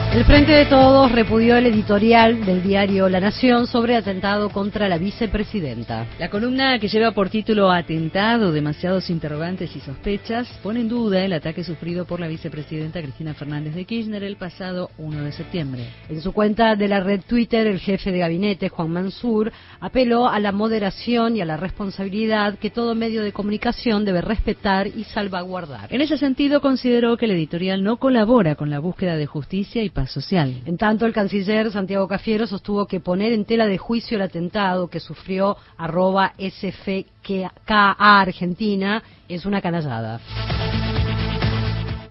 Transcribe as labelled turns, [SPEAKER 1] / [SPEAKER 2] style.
[SPEAKER 1] El Frente de Todos repudió el editorial del diario La Nación sobre atentado contra la vicepresidenta.
[SPEAKER 2] La columna, que lleva por título Atentado, demasiados interrogantes y sospechas, pone en duda el ataque sufrido por la vicepresidenta Cristina Fernández de Kirchner el pasado 1 de septiembre.
[SPEAKER 1] En su cuenta de la red Twitter, el jefe de gabinete, Juan Mansur, apeló a la moderación y a la responsabilidad que todo medio de comunicación debe respetar y salvaguardar.
[SPEAKER 2] En ese sentido, consideró que el editorial no colabora con la búsqueda de justicia y paz social.
[SPEAKER 1] En tanto, el canciller Santiago Cafiero sostuvo que poner en tela de juicio el atentado que sufrió @SFKA Argentina es una canallada.